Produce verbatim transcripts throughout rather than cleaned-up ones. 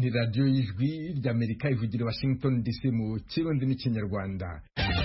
ni radiyo y'ijwi ry'Amerika ivugira Washington D C mu kirundi n'ikinyarwanda.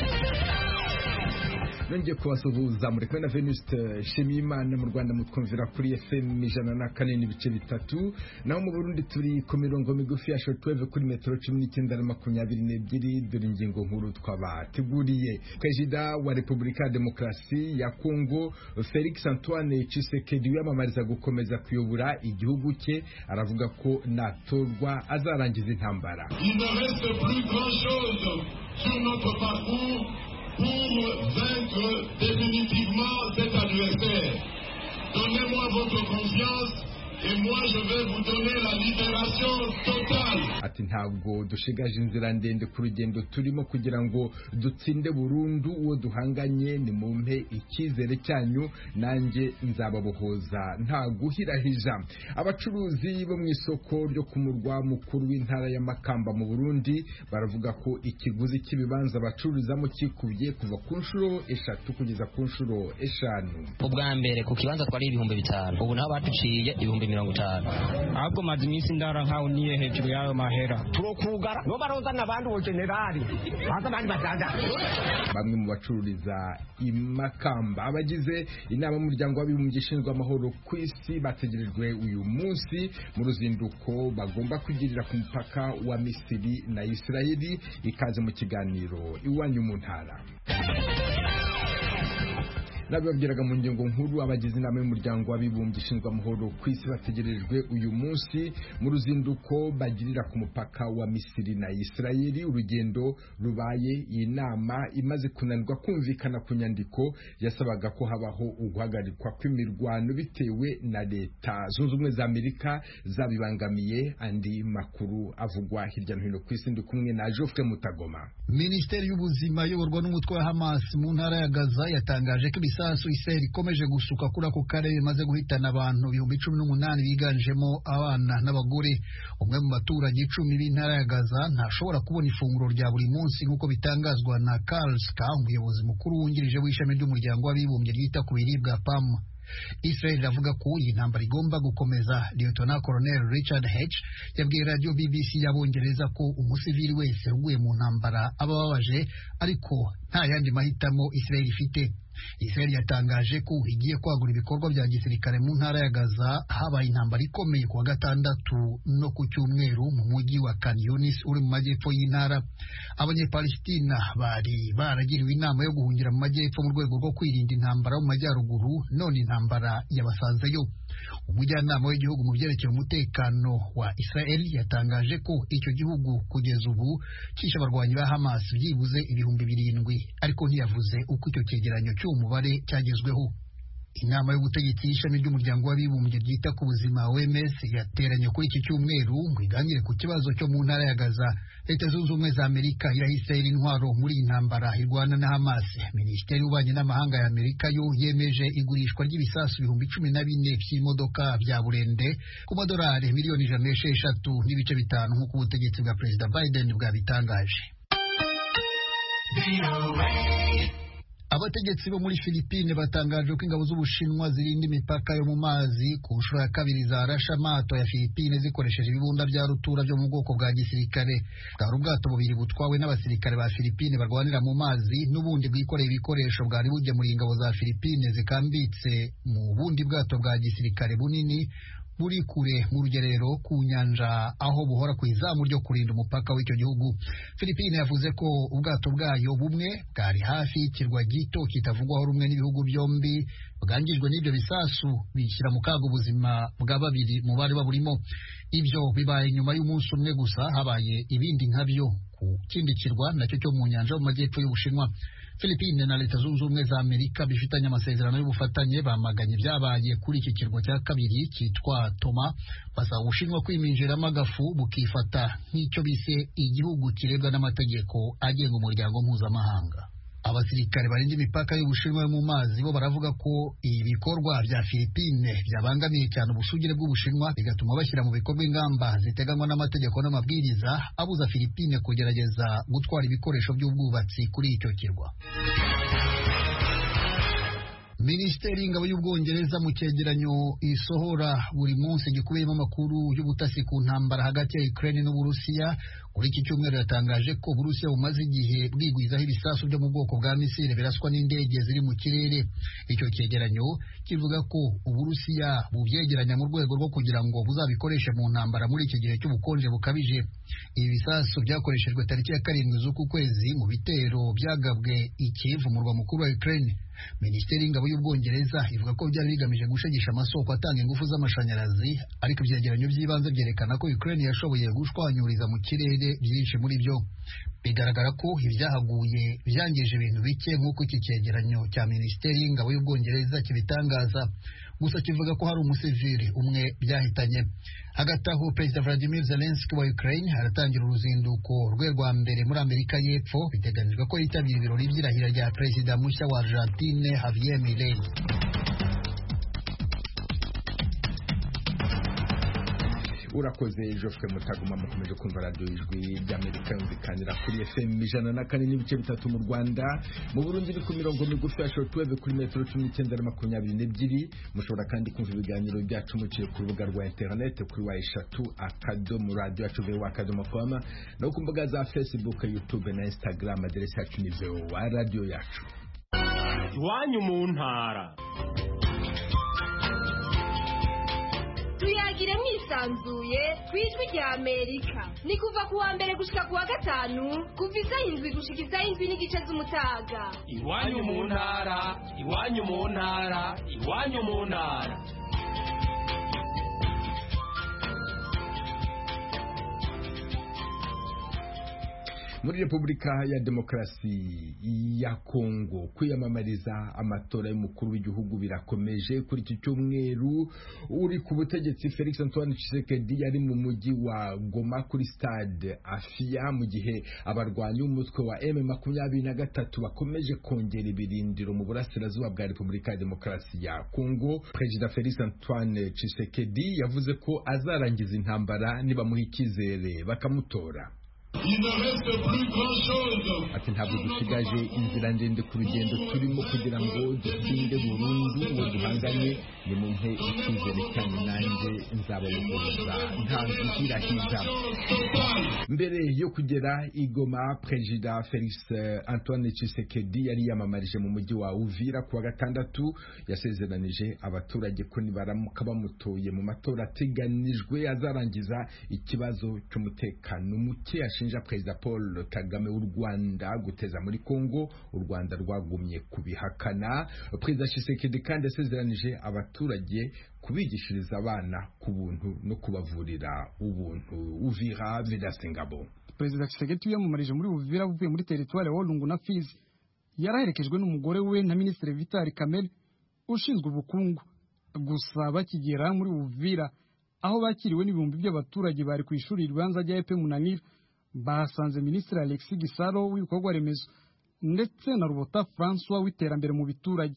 Nongeye kubasuhuza muri kumwe na Venuste Shimimana. Mu Rwanda mutwumvira kuri F M ijana na kane n'ibice bitatu, naho mu Burundi turi ku mirongo migufi ya shortwave kuri metero cumi n'icyenda na makumyabiri n'ebyiri. Dore ingingo nkuru twabateguriye. Perezida wa Repubulika ya Demokarasi ya Kongo Felix Antoine Tshisekedi wiyamamariza gukomeza kuyobora igihugu cye aravuga ko natorwa azarangiza intambara. Il ne reste plus grand chose sur notre parcours pour vaincre définitivement cet adversaire. Donnez-moi votre confiance et moi je vais vous donner la libération totale. Ati ntabwo dushigaje inzira ndende ku rugendo turimo kugira ngo dutsinde burundu uwo duhanganye, ni mumpe icyizere cyanyu nanjye nzababohoza nta guhirahija. Abacuruzi bo mu isoko ryo ku murwa mukuru w'intara ya Makamba mu Burundi baravuga ko ikiguzi cy'ibibanza bacururizamo kikubye kuva ku nshuro eshatu kugeza ku nshuro eshanu. Ubwa mbere ku kibanza twari ibihumbi bitanu, ubu naho baduciye ibihumbi mirongo itanu. Ahubwo maze iminsi ndara nkaho niye hejuru yayo mahera. Turokugara no barozana abandi wo generali baza bandi badanda. Bamwe mu bacururiza i Makamba abagize inama y'umuryango w'abibumbye ishinzwe amahoro ku isi bategerejwe uyu munsi mu ruzinduko bagomba kugirira ku mupaka wa Misiri na Israeli. Ikaze mu kiganiro iwanyu mu ntara. Nababwiraga mu ngingo nkuru abagize inama y'umuryango w'abibumbye ishinzwe amahoro ku isi bategerejwe uyu munsi mu ruzinduko bagirira ku mupaka wa Misiri na Israeli. Urugendo rubaye iyi nama imaze kunanirwa kumvikana ku nyandiko yasabaga ko habaho uguhagarikwa kw'imirwano bitewe na leta zunze ubumwe za Amerika zabibangamiye. Andi makuru avugwa hirya no hino ku isi ndi kumwe na Geoffrey Mutagoma. Minisiteri y'ubuzima iyoborwa n'umutwe wa Hamas mu ntara ya Gaza yatangaje ko ibisasu Israel ikomeje gusuka kuri ako karere bimaze guhitana abantu ibihumbi cumi n'umunani biganjemo abana n'abagore. Umwe mu baturage icumi b'intara ya Gaza ntashobora kubona ifunguro rya buri munsi nk'uko bitangazwa na Karl Ska, umuyobozi mukuru wungirije w'ishami ry'umuryango w'abibumbye ryita ku biribwa P A M. Israel iravuga ko iyi ntambara igomba gukomeza. Lieutenant Colonel Richard H yabwiye radio B B C y'Abongereza ko umusivili wese uguye mu ntambara aba ababaje, ariko nta yandi mahitamo Israel ifite. Israel yatangaje ko igiye kwagura ibikorwa bya gisirikare mu ntara ya Gaza habaye intambara ikomeye kuwa gatandatu no ku cyumweru mu mujyi wa Khan Yunis uri mu majyepfo y'intara. Abanyepalestina bari baragiriwe inama yo guhungira mu majyepfo mu rwego rwo kwirinda intambara mu majyaruguru, none intambara yabasanzeyo. Umujyanama w'igihugu mu byerekeye umutekano wa Israel yatangaje ko icyo gihugu kugeza ubu cyishe abarwanyi ba Hamas byibuze ibihumbi birindwi, ariko ntiyavuze uko icyo cyegeranyo cy'uwo mubare cyagezweho. Inama y'ubutegetsi y'ishami ry'umuryango w'abibumbye ryita ku buzima O M S yateranye kuri iki cyumweru ngo iganire ku kibazo cyo mu ntara ya Gaza. Leta zunze ubumwe za Amerika irahise intwaro muri iyi ntambara irwana na Hamas. Minisiteri y'ububanyi n'amahanga ya Amerika yo yemeje igurishwa ry'ibisasu ibihumbi cumi na bine by'imodoka bya burende ku madolari miliyoni ijana n'esheshatu n'ibice bitanu nk'uko ubutegetsi bwa Perezida Biden bwabitangaje. Abategetsi bo muri Philippines batangaje ko ingabo z'Ubushinwa zirinda imipaka yo mu mazi ku nshuro ya kabiri zarashe amato ya Philippines zikoresheje ibibunda bya rutura byo mu bwoko bwa gisirikare. Bwari ubwato bubiri butwawe n'abasirikare ba Philippines barwanira mu mazi n'ubundi bwikoreye ibikoresho bwari bugemuriye ingabo za Philippines zikambitse mu bundi bwato bwa gisirikare bunini buri kure mu rugerero ku nyanja aho buhora ku izamu ryo kurinda umupaka w'icyo gihugu. Philippines yavuze ko ubwato bwayo bumwe bwari hafi y'ikirwa gito kitavugwaho rumwe n'ibihugu byombi bwangijwe n'ibyo bisasu bishyira mu kaga ubuzima bwa babiri mu bari baburimo. Ibyo bibaye nyuma y'umunsi umwe gusa habaye ibindi nkabyo ku kindi kirwa nacyo cyo mu nyanja mu majyepfo y'Ubushinwa. Philippines na Leta Zunze Ubumwe za Amerika bifitanye amasezerano y'ubufatanye bamaganye byabaye kuri iki kirwa cya kabiri cyitwa Toma, basaba Ubushinwa kwiminjiramo agafu bukifata nk'icyo bise igihugu kirebwa n'amategeko agenga umuryango mpuzamahanga. Abasirikare barinda imipaka y'Ubushinwa mu mazi bo baravuga ko ibikorwa bya Philippines byabangamiye cyane ubusugire bw'Ubushinwa, bigatuma bashyira mu bikorwa ingamba ziteganywa n'amategeko n'amabwiriza abuza Philippines kugerageza gutwara ibikoresho by'ubwubatsi kuri icyo kirwa. Minisiteri y'ingabo y'Ubwongereza mu cyegeranyo isohora buri munsi gikubiyemo amakuru y'ubutasi ku ntambara hagati ya Ukraine n'Uburusiya kuri iki cyumweru yatangaje ko Uburusiya bumaze igihe bwigwizaho ibisasu byo mu bwoko bwa misile biraswa n'indege ziri mu kirere. Icyo cyegeranyo kivuga ko Uburusiya bubyegeranya mu rwego rwo kugira ngo buzabikoreshe mu ntambara muri iki gihe cy'ubukonje bukabije. Ibi bisasu byakoreshejwe tariki ya karindwi z'uku kwezi mu bitero byagabwe i Kiev, umurwa mukuru wa Ukraine. Minisiteri y'ingabo y'Ubwongereza ivuga ko byari bigamije gushegesha amasoko atanga ingufu z'amashanyarazi, ariko ibyegeranyo by'ibanze byerekana ko Ukraine yashoboye gushwanyuriza mu kirere byinshi muri byo. Bigaragara ko ibyahaguye byangije ibintu bike nk'uko iki cyegeranyo cya Minisiteri y'ingabo y'Ubwongereza kibitangaza, gusa kivuga ko hari umusivili umwe byahitanye. Hagati aho Perezida Vladimir Zelensky wa Ukraine aratangira uruzinduko rwe rwa mbere muri Amerika y'Epfo, biteganijwe ko yitabira ibirori by'irahira rya Perezida mushya wa Argentine Javier Milei. Urakoze Geoffrey Mutagoma, mukomeje kumva radio ijwi ry'Amerika yumvikanira kuri F M ijana na kane n'ibice bitatu mu Rwanda, mu Burundi ni ku mirongo migufi ya shortwave kuri metero cumi n'icyenda na makumyabiri n'ebyiri. Mushobora kandi kumva ibiganiro byacu muciye ku rubuga rwa internet kuri wa eshatu akadomo radio yacu voa akadomo com, no ku mbuga za Facebook, YouTube na Instagram. Aderesi yacu ni voa radio yacu. Iwanyu mu ntara. Tuyagire mwisanzuye kwijwi rya Amerika. Ni kuva kuwa mbere gushika kuwa gatanu, kuva isaha indwi gushika isaha indwi n'igice z'umutaga. Iwanyu mu ntara, iwanyu mu ntara, iwanyu mu ntara. Muri Repubulika ya Demokarasi ya Kongo, kwiyamamariza amatora y'umukuru w'igihugu birakomeje. Kuri iki cyumweru uri ku butegetsi Felix Antoine Tshisekedi yari mu mujyi wa Goma kuri stade Afia, mu gihe abarwanyi b'umutwe wa M makumyabiri na gatatu bakomeje kongera ibirindiro mu burasirazuba bwa Repubulika ya Demokarasi ya Kongo. Perezida Felix Antoine Tshisekedi yavuze ko azarangiza intambara nibamuha icyizere bakamutora. Ati ntabwo dusigaje inzira ndende ku rugendo turimo kugira ngo dutsinde burundu uwo duhanganye, ni mu mpe icyizere cyane nanjye nzabayoboza nta nzirahiza. Mbere yo kugera i Goma, Perezida Felix Antoine Tshisekedi yari yamamarije mu mujyi wa Uvira kuwa gatandatu. Yasezeranije abaturage ko nibaramuka bamutoye mu matora ateganijwe azarangiza ikibazo cy'umutekano muke ashinja Perezida Paul Kagame w'u Rwanda guteza muri Kongo. U Rwanda rwagumye kubihakana. Perezida Tshisekedi kandi yasezeranije abaturage kubigishiriza abana ku buntu no kubavurira ubuntu. Uvira, Vidasengabo. Perezida Tshisekedi yiyamamarije muri Uvira avuye muri teritwari ya Walungu na Fizi. Yaraherekejwe n'umugore we na Minisitiri Vital Kamerhe ushinzwe ubukungu. Gusa bakigera muri Uvira, aho bakiriwe n'ibihumbi by'abaturage bari ku ishuri ribanza rya E P Munanira, basanze Minisitiri Alexis Gisaro w'ibikorwa remezo ndetse na Rubota François w'iterambere mu biturage.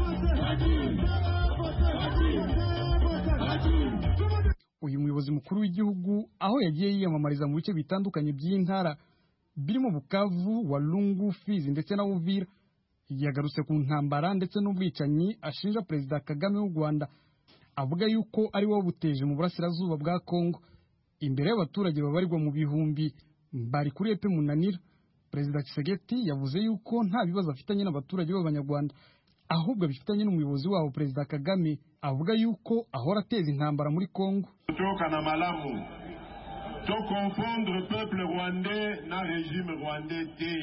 Uyu muyobozi mukuru w'igihugu aho yagiye yiyamamariza mu bice bitandukanye by'intara birimo Bukavu, Walungu, Fizi ndetse na Uvira, yagarutse ku ntambara ndetse n'ubwicanyi ashinja Perezida Kagame w'u Rwanda, avuga yuko ari wo buteje mu burasirazuba bwa Kongo. Imbere y'abaturage babarirwa mu bihumbi bari kuri E P Munanira, Perezida Tshisekedi yavuze yuko nta bibazo afitanye n'abaturage b'Abanyarwanda, ahubwo bifitanye n'umuyobozi wabo Perezida Kagame, avuga yuko ahora ateza intambara muri Kongo. Tokana malamu to confondre peuple rwandais na régime rwandais te.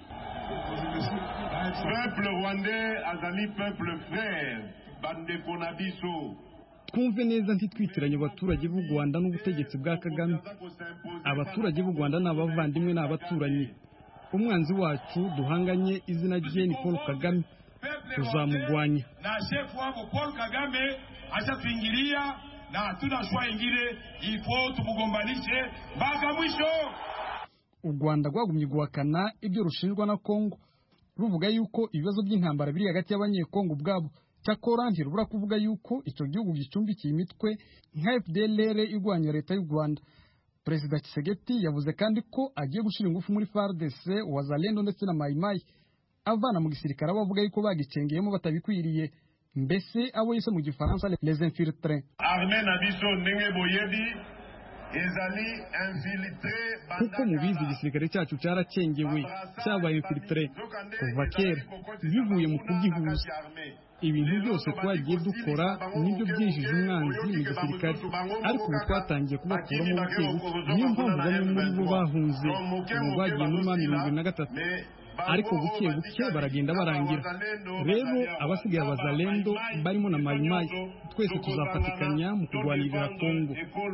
Peuple rwandais azali peuple frère bande ponabiso. Twumve neza ntitwitiranye abaturage b'u Rwanda n'ubutegetsi bwa Kagame. Abaturage b'u Rwanda n'abavandimwe n'abaturanyi. Umwanzi wacu duhanganye izina rye ni Paul Kagame, tuzamugwanya. Na chef wabo Paul Kagame ashatwingilia na hatuna shwa ingine, ifo tumugombanishe mpaka mwisho. U Rwanda rwagumye guhakana ibyo rushinjwa na Kongo, ruvuga yuko ibibazo by'intambara biri hagati y'abanyekongo ubwabo. Cyakora ntirubura kuvuga yuko icyo gihugu gicumbikiye imitwe nka F D L R igwanya leta y'u Rwanda. Perezida Tshisekedi yavuze kandi ko agiye gushira ingufu muri F A R D C, Wazalendo ndetse na Mai Mai, avana mu gisirikare abavuga yuko bagicengeyemo batabikwiriye. mbese abo yise mu gifaransa les infiltrés. Kuko mubizi igisirikare cyacu cyaracengewe cyabaye infiltré kuva kera bivuye mu kugihuza. Ibintu byose twagiye dukora nibyo byinjije umwanzi mu gisirikare, ariko ubu twatangiye kubakuramo buke buke. Niyo mpamvu bamwe muri bo bahunze ubu bagiye muri ma mirongo ine na gatatu, ariko buke buke baragenda barangira. Rero abasigaye abazalendo barimo na mayimayi twese tuzafatikanya mu kurwanirira Kongo.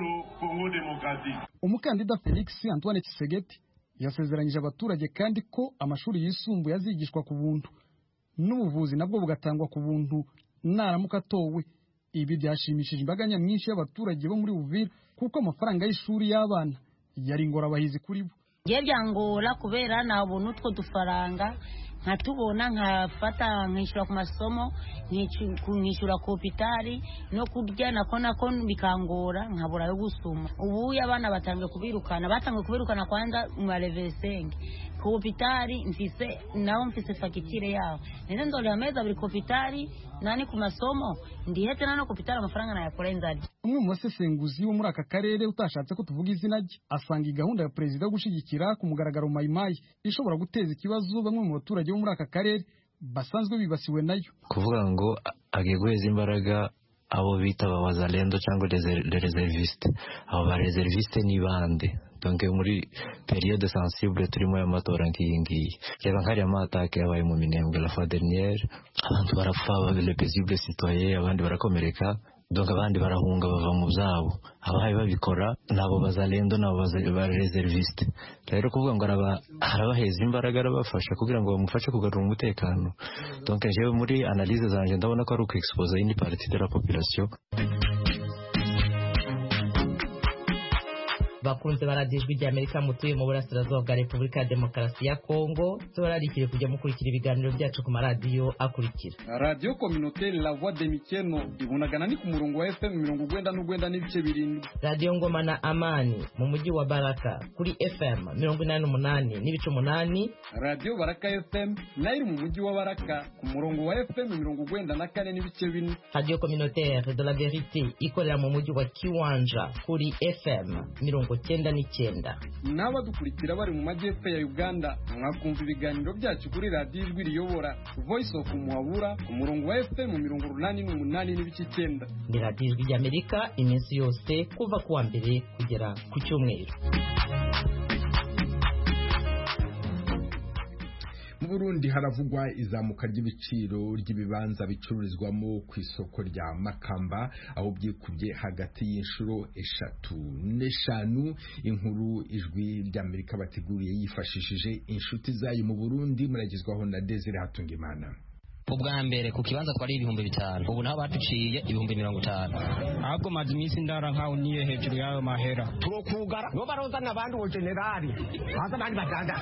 Umukandida Felix Antoine Tshisekedi yasezeranyije abaturage kandi ko amashuri yisumbuye azigishwa ku buntu n'ubuvuzi nabwo bugatangwa ku buntu naramuka atowe. Ibi byashimishije imbaga nyamwinshi y'abaturage bo muri Uvira kuko amafaranga y'ishuri y'abana yari ingorabahizi kuri bo. Ngiye byangora kubera nta buntu two dufaranga nkatubona nkafata nkishyura ku masomo nkishyura ku hopitali no kurya nako nako bikangora nkabura yo gusuma. Ubu abana batangiye kubirukana batangiye kubirukana kwanza mu marevesenge ku hopitali mfise naho mfise fagitire yaho nene ndole ameza buri hopitali nani ku masomo ndihete nano hopitali amafaranga nayakora inzadi. Umwe mu basesenguzi wo muri aka karere utashatse ko tuvuga izina rye asanga gahunda ya perezida yo gushigikira ku mugaragaro mayimayi ishobora guteza ikibazo bamwe mu baturage bo muri aka karere basanzwe bibasiwe nayo. Kuvuga ngo agiye guheza imbaraga abo bita abazalendo cyangwa les reservistes. Abo ba reservistes ni bande? Donc muri période sensible turimo y'amatora ngiyi ngiyi, reba nkari amatake yabaye mu Minembwe la fois dernière, abantu barapfa, les paisibles citoyens, abandi barakomereka, donc abandi barahunga bava mu byabo. Abahaye babikora nabo bazalendo nabo ba reservistes. Rero kuvuga ngo araba harabaheza imbaraga arabafasha kugira ngo bamufashe kugarura umutekano. Donc jewe muri analyse zanje ndabona ko ari uko expose une partie de la population. Bakunze baradijwe rya Amerika mutuye mu burasirazuba bwa Repubulika ya Demokarasi ya Kongo, turarikire kujya mukurikira ibiganiro byacu ku maradiyo akurikira. Radio Communautaire La Voix de Mikeno ibunagana ni ku murongo wa F M mirongo urwenda n'urwenda n'ibice birindwi. Radio Ngoma na Amani mu mujyi wa Baraka kuri F M mirongo inani n'umunani n'ibice umunani. Radio Baraka F M nayo iri mu mujyi wa Baraka ku murongo wa F M mirongo urwenda na kane n'ibice bine. Radio Communautaire de la Vérité ikorera mu mujyi wa Kiwanja kuri F M mirongo cyenda n'icyenda. N'abadukurikira bari mu majyepfo ya Uganda mwakumva ibiganiro byacu kuri radio ijwi riyobora Voice of Muhabura ku murongo wa F M mirongo urunani n'umunani n'ibice icyenda. Ni radio ijwi ry'Amerika iminsi yose kuva kuwa mbere kugera ku cyumweru. Mu Burundi haravugwa izamuka ry'ibiciro ry'ibibanza bicururizwamo ku isoko rya Makamba aho byikubye hagati y'inshuro eshatu n'eshanu. Inkuru ijwi ry'Amerika bateguriye yifashishije inshuti zayo mu Burundi muragizwaho na Desire Hatungimana. Ubwa mbere ku kibanza twari ibihumbi bitanu ubu naho batuciye ibihumbi mirongo itanu. Ahubwo maze iminsi ndara nkaho niye hejuru yayo mahera. Turokugara no barozana abandi bo generali baza bandi batanga.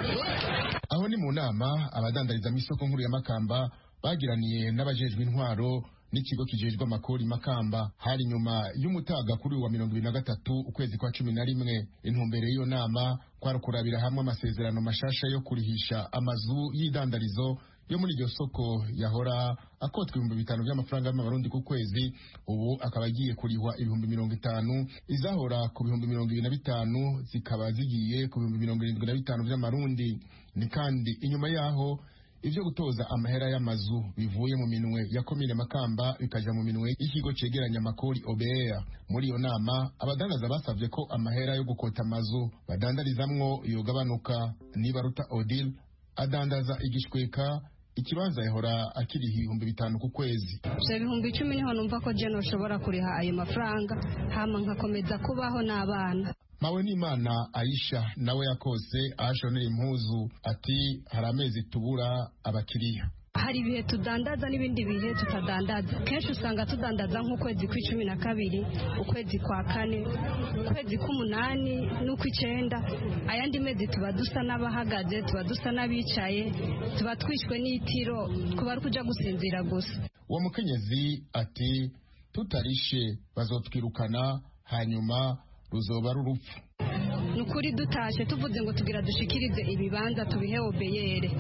Aho ni mu nama abadandariza mu isoko nkuru ya Makamba bagiraniye n'abajejwe intwaro n'ikigo kijejwe amakori Makamba hari nyuma y'umutaga kuri wa mirongo ibiri na gatatu ukwezi kwa cumi na rimwe. Intumbere y'iyo nama kwari kurabira hamwe amasezerano mashasha yo kurihisha amazu y'idandarizo yo muri iryo soko yahora akotwa ibihumbi bitanu by'amafaranga y'amarundi ku kwezi, ubu akaba agiye kurihwa ibihumbi mirongo itanu, izahora ku bihumbi mirongo ibiri na bitanu zikaba zigiye ku bihumbi mirongo irindwi na bitanu by'amarundi. Ni kandi inyuma yaho ivyo gutoza amahera y'amazu bivuye mu minwe ya komine Makamba bikaja mu minwe y'ikigo cegeranya amakori O B R. Muri iyo nama abadandaza basavye ko amahera yo gukota amazu badandarizamwo yogabanuka. Nibaruta Odile adandaza igishweka ikibanza yahora akiri ibihumbi bitanu ku kwezi. Je ibihumbi icumi niho numva ko je noshobora kuriha ayo mafaranga hama nkakomeza kubaho n'abana. Mawe n'Imana Aisha nawe yakose ashonera impuzu ati hari amezi tubura abakiriya. Hari ibihe tudandaza n'ibindi bihe tutadandaza. Kenshi usanga tudandaza nk'ukwezi kw'icumi na kabiri, ukwezi kwa kane, ukwezi k'umunani n'ukw'icenda. Ayandi mezi tuba dusa n'abahagaze, tuba dusa n'abicaye, tuba twishwe n'itiro, kuba ari kuja gusinzira gusa. Uwo mukenyezi ati tutarishe bazotwirukana hanyuma ruzoba ari urupfu. Nukuri dutashe tuvuze ngo tugira dushikirize ibibanza tubihe O B R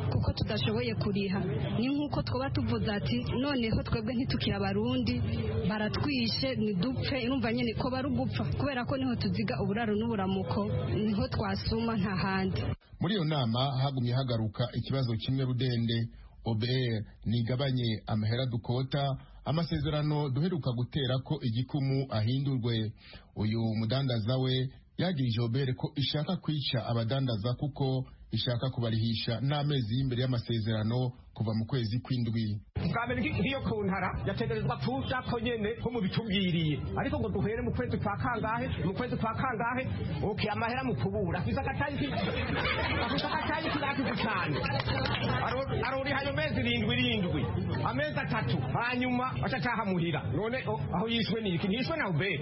kuko tudashoboye kuriha. Ni nk'uko twaba tuvuze ati noneho twebwe ntitukira abarundi baratwishe nidupfe, urumva nyine ko bari gupfa kubera ko niho tuziga uburaro n'uburamuko, niho twasuma nta handi. Muri iyo nama hagumye hagaruka ikibazo kimwe rudende. O B R nigabanye amahera dukota, amasezerano duheruka gutera ko igikumu ahindurwe. Uyu mudandaza we yagirije O B R ko ishaka kwica abadandaza kuko ishaka kubarihisha n'amezi y'imbere y'amasezerano kuva mu kwezi kw'indwi. Bwambere nk'iyo ku ntara yategerezwa kuja ko nyene ko mu bitubwiriye, ariko ngo duhere mu kwezi kwa kangahe mu kwezi kwa kangahe okay amahera mu kubura afisa gatayiki afisa gatayiki rakize cyane arori hayo mezi rindwi rindwi amezi atatu hanyuma ashataha muhira none aho yishwe niki nishwe na ube.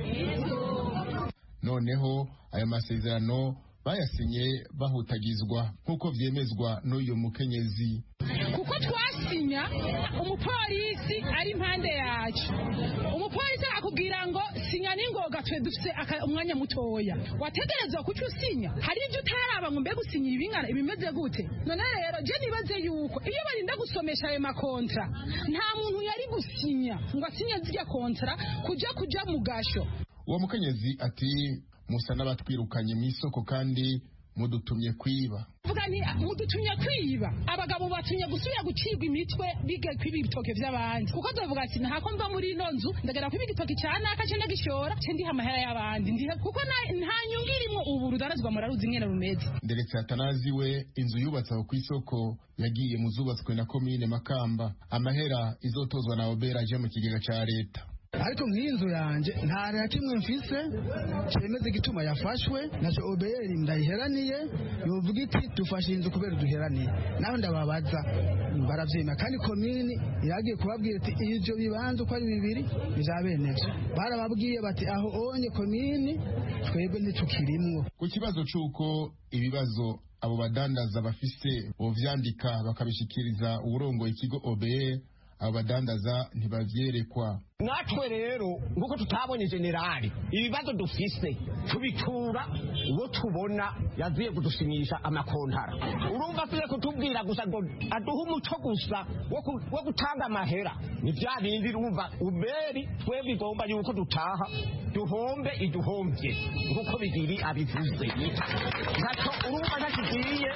Noneho ayo masezerano bayasinye bahutagizwa nk'uko vyemezwa n'uyu mukenyezi. Kuko twasinya umupolisi ari impande yacu, umupolisi akubwira ngo sinya n'ingoga twe dufite umwanya mutoya, wategerezwa kuco usinya. Hari ibyo utaraba ngo mbe gusinyira ibingana ibimeze gute. None rero je nibaze yuko iyo barinda gusomesha ayo makontra nta muntu yari gusinya ngo asinye zirya kontra kuja kuja mu gasho. Uwo mukenyezi ati musa n'abatwirukanye mu isoko kandi mudutumye kwiba. Vuga ni mudutumye kwiba, abagabo batumye gusubira gucirwa imitwe bige kwiba ibitoke by'abandi. Kuko dovuga ati ntako mva muri ino nzu ndagera kwiba igitoke cyane akacenda gishora cendi amahera y'abandi ndihe kuko nta nyungirimo ubu rudarazwa muraruzi ingene rumeze. Nderetse Atanazi we inzu yubatse aho ku isoko yagiye mu zubatswe na komine Makamba, amahera izotozwa na O B R aje mu kigega ca leta. Ariko nk'inzu yanje nta na kimwe mfise cyemeze gituma yafashwe naje O B R ndayiheraniye yovuga iti dufashe inzu kubera duheraniye, naho ndababaza baravyima kandi komini iragiye kubabwira ati ivyo bibanza uko ari bibiri bizabenevyo, barababwiye bati aho onye komini twebwe ntitukirimwo. Ku kibazo c'uko ibibazo abo badandaza bafise bovyandika bakabishikiriza uburongo ikigo O B R, abo badandaza ntibavyerekwa. Natwe rero nguko tutabonye generali ibibazo dufise tubitura uwo tubona yaziye kudusinyisha amakontara. Urumva tuye kutubwira gusa ngo aduha umuco gusa wo gutanga amahera ni bya bindi. Urumva uberi twe bigomba yuko dutaha duhombe iduhombye nguko bigiri abivuze gato. Urumva ntakigiye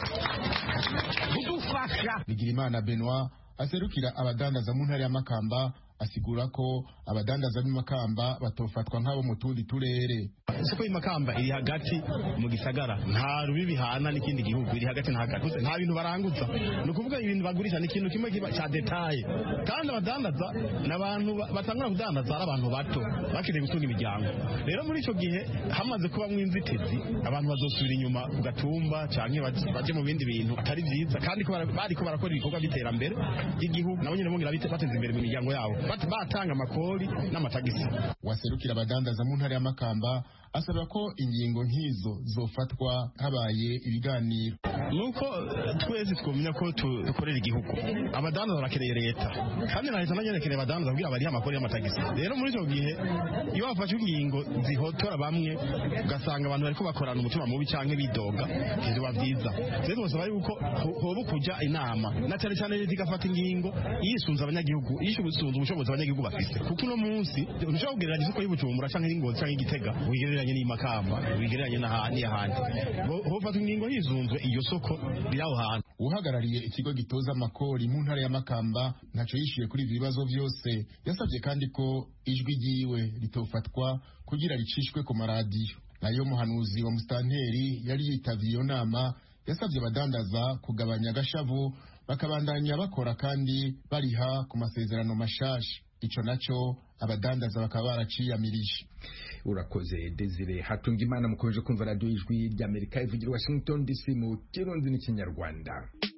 kudufasha. Bigirimana Benoit aserukira abadandaza mu ntara ya Makamba asigura ko abadandaza b'Imakamba batofatwa nk'abo mu tundi turere. Isoko y'Imakamba iri hagati mu gisagara, nta rubibi hana n'ikindi gihugu, iri hagati na hagati, nta bintu baranguza. No kuvuga ibintu bagurisha ni ikintu kimwe cya detail, kandi abadandaza n'abantu batangura kudandaza ari abantu bato bakeneye gutunga imiryango. Rero muri ico gihe hamaze kuba mu inzitizi, abantu bazosubira inyuma ku gatumba canke baje mu bindi bintu atari byiza, kandi ko bari ko barakora ibikorwa bitera-mbere y'igihugu nabo nyene bongera bateza imbere mu miryango yabo batanga amakori n'amatagisi. Waserukira abadandaza mu ntara ya Makamba asaba ko ingingo nk'izo zofatwa habaye ibiganiro. Nuko twese twomenya ko dukorera igihugu, abadandaza barakeneye leta kandi na leta nayo ikeneye abadandaza kugira bari amakori y'amatagisi. Rero muri ico gihe iyo bafashe ingingo zihotora bamwe ugasanga abantu bariko bakorana umutima mubi canke bidoga biba byiza. Rero twosaba yuko hoba kuja inama na cyane cyane leta igafata ingingo yisunza abanyagihugu, yishubusunza ubushobozi abanyagihugu bafise. Kuko uno munsi ushobora kugereranya isoko y'Ubujumbura canke y'Ingozi canke y'Igitega wigereranye n'Imakamba wigereranye n'ahandi ahandi, hofata ingingo hizunzwe iyo soko biraho hantu. Uhagarariye ikigo gitoza amakori mu ntara ya Makamba ntaco yishuye kuri ibi bibazo byose. Yasabye kandi ko ijwi ryiwe ritofatwa kugira ricishwe ku maradiyo. Nayo muhanuzi wa Mustanteri yari yitavye iyo nama yasabye abadandaza kugabanya agashavu bakabandanya bakora kandi bariha ku masezerano mashasha. Ico naco abadandaza bakaba baraciyamirije. Urakoze Desire Hatungimana. Mukomeje kumva radio ijwi ry'Amerika ivugira Washington D C mu Kirundi n'Ikinyarwanda.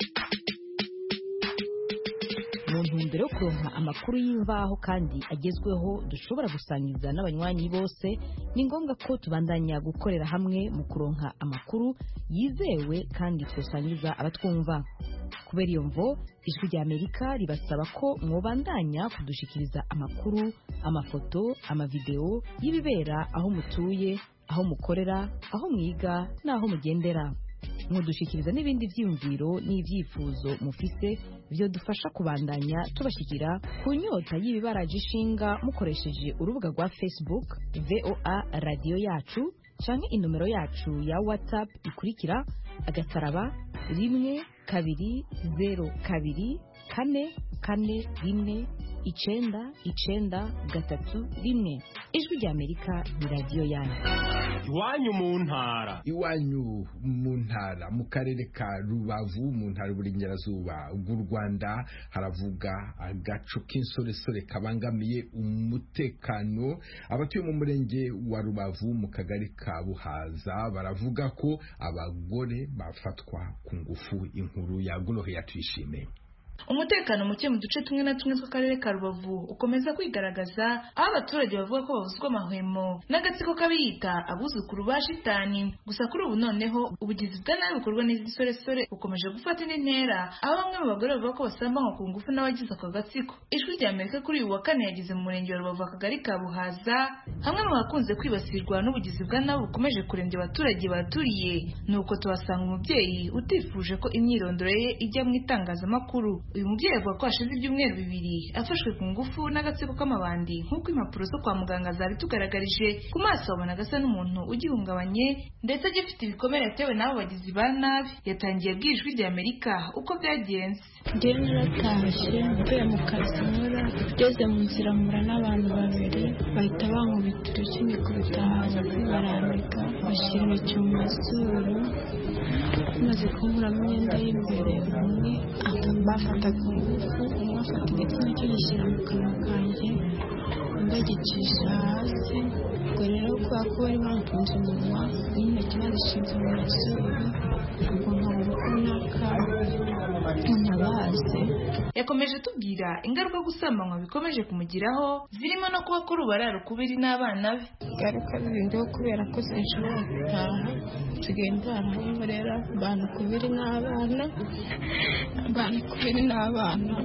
Mu ntumbero yo kuronka amakuru y'imvaho kandi agezweho dushobora gusangiza n'abanywanyi bose, ni ngombwa ko tubandanya gukorera hamwe mu kuronka amakuru yizewe kandi twosangiza abatwumva. Kubera iyo mvo ijwi ry'Amerika ribasaba ko mwobandanya kudushikiriza amakuru, amafoto, amavideo y'ibibera aho mutuye, aho mukorera, aho mwiga n'aho mugendera. mudushikiriza n'ibindi vyiyumviro n'ivyifuzo mufise byo dufasha kubandanya tubashikira ku nyota y'ibibaraje ishinga mukoresheje urubuga rwa Facebook V O A radio yacu canke inomero yacu ya WhatsApp ikurikira agasaraba rimwe kabiri zero kabiri kane kane rimwe icenda icenda gatatu rimwe. Ijwi rya Amerika ni radio yanyu. Iwanyu mu ntara. Iwanyu mu ntara mu karere ka Rubavu mu ntara y'Uburengerazuba bw'u Rwanda haravuga agaco k'insoresore kabangamiye umutekano. Abatuye mu murenge wa Rubavu mu kagari ka Buhaza baravuga ko abagore bafatwa ku ngufu. Inkuru ya Golohe yatwishimiye. Umutekano muke mu duce tumwe na tumwe tw'akarere ka Rubavu ukomeza kwigaragaza aho abaturage bavuga ko babuzwa amahwemo n'agatsiko kabiyita abuzukuru ba shitani. Gusa kuri ubu noneho ubugizi bwa nabi bukorwa n'izi soresore bukomeje gufata indi ntera aho bamwe mu bagore bavuga ko basambanywa ku ngufu n'abagize ako gatsiko. Ijwi rya Amerika kuri uyu wa kane yageze mu murenge wa Rubavu akagari ka Buhaza hamwe mu bakunze kwibasirwa n'ubugizi bwa nabi bukomeje kurembya abaturage baturiye. Nuko tuhasanga umubyeyi utifuje ko imyirondoro ye ijya mu itangazamakuru. Uyu mubyeyi avuga ko hashize ibyumweru bibiri afashwe ku ngufu n'agatsiko k'amabandi nk'uko impapuro zo kwa muganga zari tugaragarije. Ku maso abona agasa n'umuntu ugihungabanye ndetse agifite ibikomere yatewe n'abo bagizi ba nabi. Yatangiye abwira Ijwi rya Amerika uko byagenze. Njyewe naratashye mvuye mu kazi nkora ngeze mu nzira mpura n'abantu babiri bahita bankubita urushyi nikubita hasi barandika bashyira intoki mu mazuru maze kumuramo imyenda y'imbere umwe bafata ku ngufu umwe afata igitsina cyo gishyira mu kanwa kanjye undi agicisha hasi. Ubwo rero kubera ko bari bamfunze umunwa n'intoki bazishinze mu mazuru ubwo nkabura uko naka ntabaze. Yakomeje tubwira ingaruka gusambanywa bikomeje kumugiraho zirimo no kuba kuri ubarara ukubiri n'abana be. Ingaruka zirindiho kubera ko sinshobora gutaha nsigaye ndaraho murera bana kubiri n'abana bana kubiri n'abana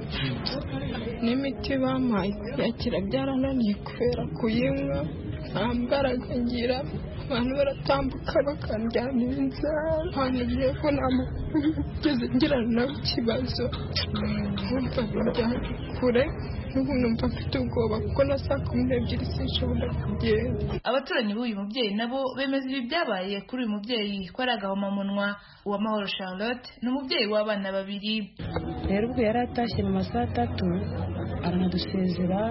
n'imiti bampaye kuyakira byarananiye kubera kuyinywa nta mbaraga ngira. Abantu baratambuka bakandyamira inzara ntangiye ko nta mugeze ngirana nabo ikibazo nkumva bijyanye kure n'ubu numva mfite ubwoba kuko na saa kumi n'ebyiri sinshobora kugenda. Abaturanyi b'uyu mubyeyi nabo bemeza ibi byabaye kuri uyu mubyeyi ko ari agahomamunwa. Uwamahoro Charlotte ni umubyeyi w'abana babiri. Rero ubwo yari atashye mu masaha atatu aranadusezera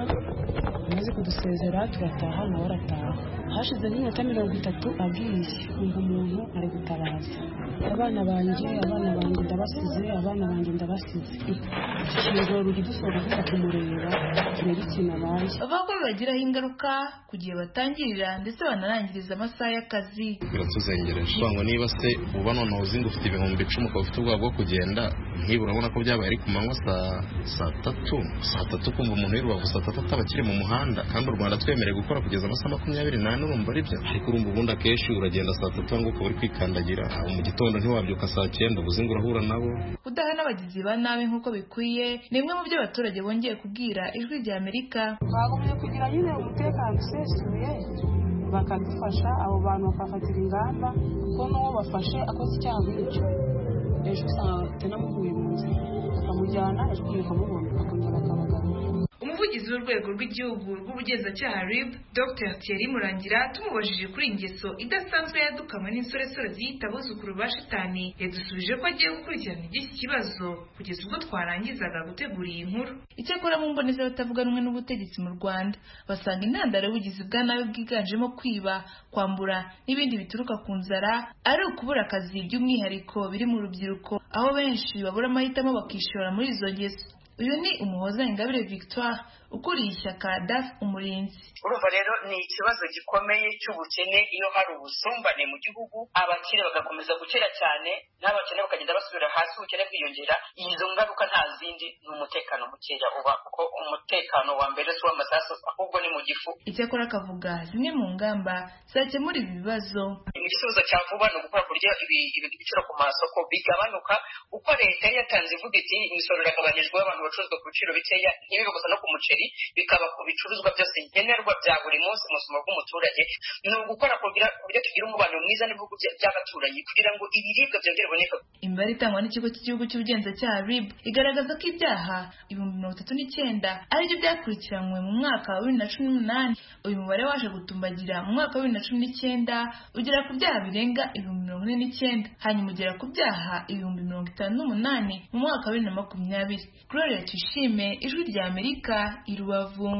amaze kudusezera turataha nawe arataha. Hashize nk'iminota mirongo itatu agiye kumva umuntu ari gutabaza abana banjye abana banjye ndabasize abana banjye ndabasize ikiraro ruri dusohoka kuva kumureba turebe ikintu abaye. Bavuga ko bibagiraho ingaruka ku gihe batangirira ndetse banarangiriza amasaha y'akazi. Biratuzengereje ngo niba se uba noneho uzi ngo ufite ibihumbi icumi ukaba ufite ubwoba bwo kugenda nkibura urabona ko byabaye ari ku manywa saa tatu saa tatu kumva umuntu w'irubavu saa tatu ataba akiri mu muhanda kandi u Rwanda twemerewe gukora kugeza amasaha makumyabiri n'ane urumva ari byo. Ariko urumva ubundi akenshi uragenda saa tatu ngo ukaba uri kwikandagira mu gitondo ntiwabyuka saa cyenda ubuze ngo urahura nabo. Kudaha n'abagizi ba nabi nk'uko bikwiye ni imwe mu byo abaturage bongeye kubwira Ijwi rya Amerika. Bagomye kugira nyine umutekano usesuye bakadufasha abo bantu bakafatira ingamba kuko n'uwo bafashe akoze icyaha nk'icyo ejo usanga atanamuhuye mu nzira bakamujyana ejo bakamubona bakongera bakabagarura. Umuvugizi w'urwego rw'igihugu rw'ubugenzacyaha R I B Dr Thierry Murangira tumubajije kuri ingeso idasanzwe yadukamwe n'insoresore ziyita abuzukuru ba shitani yadusubije ko agiye gukurikirana iby'iki kibazo kugeza ubwo twarangizaga gutegura iyi nkuru. Icyakora mu mboni z'abatavuga rumwe n'ubutegetsi mu Rwanda basanga intandaro y'ubugizi bwa nabi bwiganjemo kwiba, kwambura n'ibindi bituruka ku nzara ari ukubura akazi by'umwihariko biri mu rubyiruko aho benshi babura amahitamo bakishora muri izo ngeso. Uyu ni Umuhoza Ingabire Victoire ukuriye ishyaka D A F Umurinzi. Urumva rero ni ikibazo gikomeye cy'ubukene iyo hari ubusumbane mu gihugu abakire bagakomeza gukera cyane n'abakene bakagenda basubira hasi ubukene bwiyongera. Izo ngaruka nta zindi ni umutekano mukeya uba kuko umutekano wa mbere si w'amasaso ahubwo ni mu gifu. Icyakora akavuga zimwe mu ngamba zakemura ibi bibazo. igisubizo cya vuba ni ugukora ku buryo ibiciro ku masoko bigabanuka uko leta yari yatanze ivuga iti imisoro iragabanijwe abantu bacuruzwa ku biciro bikeya ntibibe gusa no ku muceri bikaba ku bicuruzwa byose nkenerwa bya buri munsi mu buzima bw'umuturage ni ugukora ku buryo tugira umubano mwiza n'ibihugu by'abaturanyi kugira ngo ibiribwa byongere biboneke. Imibare itangwa n'ikigo cy'igihugu cy'ubugenzacyaha R I B igaragaza ko ibyaha ibihumbi mirongo itatu n'icyenda aribyo byakurikiranywe mu mwaka wa bibiri na cumi n'umunani. Uyu mubare waje gutumbagira mu mwaka wa bibiri na cumi n'icyenda ugera ku byaha birenga ibihumbi mirongo ine n'icyenda hanyuma ugera ku byaha ibihumbi mirongo itanu n'umunani mu mwaka wa bibiri na makumyabiri. Gloria Tuyishime, Ijwi rya Amerika, i Rubavu.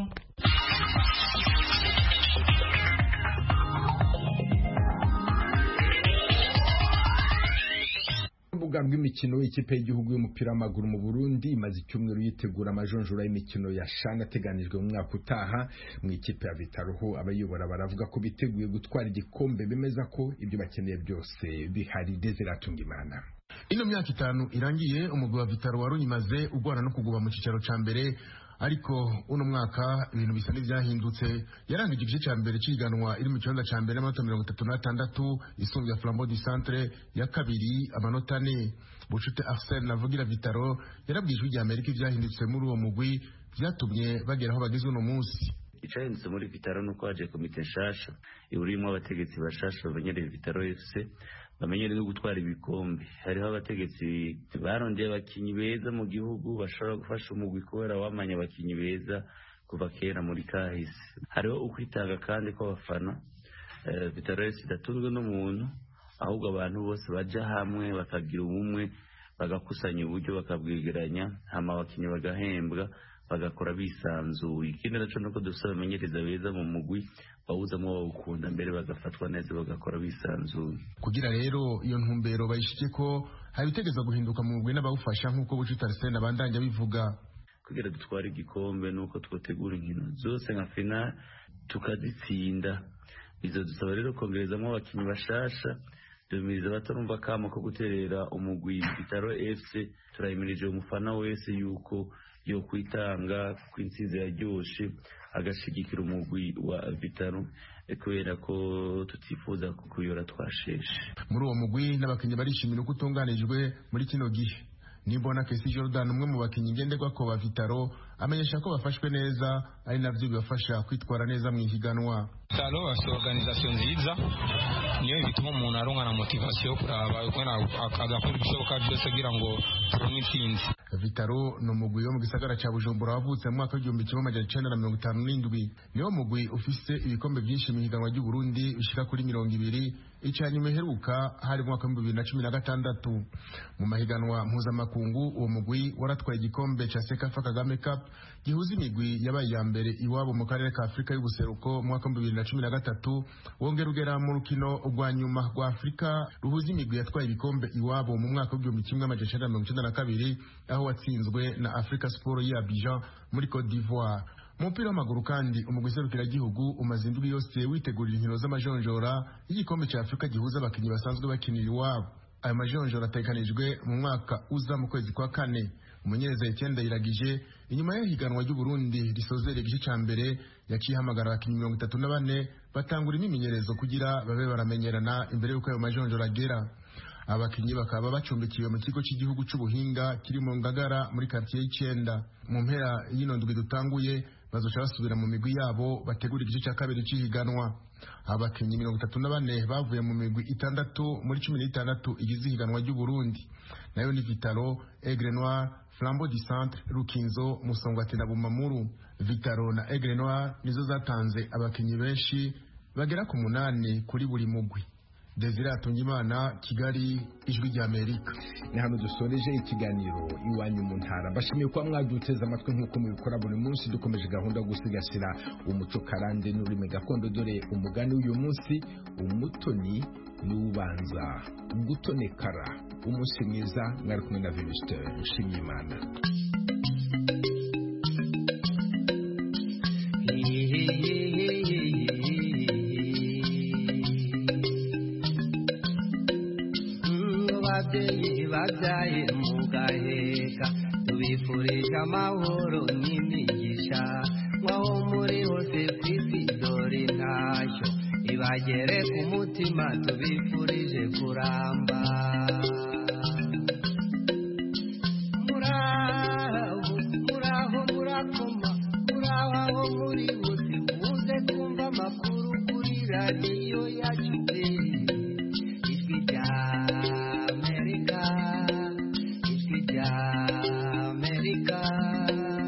urubuga rw'imikino ikipe y'igihugu y'umupira w'amaguru mu Burundi imaze icyumweru yitegura amajonjora y'imikino ya shana ateganijwe mu mwaka utaha. Mu ikipe ya Vitaroho abayobora baravuga ko biteguye gutwara igikombe, bemeza ko ibyo bakeneye byose bihari. Desiratunga Imana. Ino myaka itanu irangiye umugwi wa Vitaro warunyimaze ugwana no kuguba mu cicaro ca mbere, ariko uno mwaka ibintu bisa n'ivyahindutse. Yarangije igice ca mbere ciganwa iri mu kibanza ca mbere n'amanota mirongo itatu n'atandatu, isumbya Flambeau du Centre ya kabiri amanota ane. Bucute Arsene navugira Vitaro yarabwijwe ijya Amerika ivyahindutse muri uwo mugwi vyatumye bagera aho bageze uno munsi. Icahindutse muri Vitaro nuko haje komite nshasha iburimo abategetsi bashasha bamenyereye Vitaro F C bamenyere no gutwara ibikombe. Hariho abategetsi barondeye abakinyi beza mu gihugu bashobora gufasha umugwi kubera wamanya abakinyi beza kuva kera muri kahise. Hariho ukwitanga kandi ko abafana uh, Vitaro F C idatunzwe n'umuntu, ahubwo abantu bose baja hamwe bakagira ubumwe bagakusanya uburyo bakabwegeranya hama abakinyi bagahembwa bagakora bisanzuye. Ikindi naco nuko dufite abamenyereza beza mu mugwi bawuzamwo bawukunda mbere bagafatwa neza bagakora bisanzuye. Kugira rero iyo ntumbero bayishike ko hari bitegeza guhinduka mu mugwi n'abawufasha nk'uko Bucute Arsene abandanya bivuga. Kugira dutware igikombe nuko twotegura inkino zose nka final tukazitsinda. Izo dusaba rero kongerezamwo abakinyi bashasha, dumiriza batarumva kamo ko guterera umugwi Vitaro F C. Turayimirije umufana wese yuko yo kwitanga kw'intsinzi yaryoshe agashigikira umugwi wa Vitaro kubera ko tutifuza kuyora twasheshe. Muri uwo mugwi n'abakinyi barishimira uko utunganijwe muri kino gihe. Nimbona Kesi Jordan umwe mu bakinyi ngenderwa ko ba Vitaro amenyesha ko bafashwe neza, ari navyo bibafasha kwitwara neza mu ihiganwa. Vitaro afite organisation nziza niyo bituma umuntu aronka na motivation kuraba uko akagakora ibishoboka byose kugira ngo turonke intsinzi. Vitaro no mugwi wo mu gisagara ca Bujumbura wavutse mu mwaka w'igihumbi kimwe amajana icenda na mirongo itanu n'indwi. Niwo mugwi ufise ibikombe vyinshi mu higanwa ry'u Burundi bishika kuri mirongo ibiri. Icanyuma iheruka hari mu mwaka wa bibiri na cumi na gatandatu. Mu mahiganwa mpuzamakungu uwo mugwi waratwaye igikombe ca Sekafa Kagame Cup gihuza imigwi yabaye ya mbere iwabo mu karere ka Afrika y'ubuseruko mu mwaka wa bibiri na cumi na gatatu. Wongera ugera mu rukino rwa nyuma rwa Afrika ruhuza imigwi yatwaye ibikombe iwabo mu mwaka w'igihumbi kimwe amajana icenda na mirongo icenda na kabiri aho watsinzwe na Africa Sport ya Abidjan muri Cote d'Ivoire. Mu mupira w'amaguru kandi umugwi serukiragihugu umaze indwi yose witegurira inkino z'amajonjora y'igikombe cya Afrika gihuza abakinyi basanzwe bakinira iwabo. Ayo majonjora atekanijwe mu mwaka uza mu kwezi kwa kane. Umunyereza Etienne Iragije inyuma y'ihiganwa ry'u Burundi risozera igice ca mbere yaciye hamagara abakinyi mirongo itatu na bane batangura imimenyerezo kugira babe baramenyerana imbere y'uko ayo majonjora agera. Abakinyi bakaba bacumbikiwe mu kigo cy'igihugu c'ubuhinga kiri mu Ngagara muri quartier y'icenda. Mu mpera y'ino ndwi dutanguye bazoca basubira mu migwi yabo bategura igice cya kabiri cy'ihiganwa. Abakinyi mirongo itatu na bane bavuye mu migwi itandatu muri cumi n'itandatu igize ihiganwa ry'u Burundi, nayo ni Vitaro, Aigle Noir, Flambeau du Centre, Rukinzo, Musongati na Bumamuru. Vitaro na Aigle Noir nizo zatanze abakinyi benshi bagera ku munani kuri buri mugwi. Desiratunga Imana, Kigali, Ijwi rya Amerika. Ni hano dusoreje ikiganiro iwanyu mu ntara. Bashimiye kuba mwaduteze amatwi nk'uko mubikora buri munsi. Dukomeje gahunda yo gusigasira umuco karande n'ururimi gakondo. Dore umugani w'uyu munsi: umutoni n'ubanza gutonekara. Umunsi mwiza, mwari kumwe na Venuste Nshimiyimana. Babyaye mugaheka tubifurije amahoro n'imigisha mwaho muri hose kwisi dore ntacyo ibagere ku mutima. mutima tubifurije kuramba muraho muraho murakomeye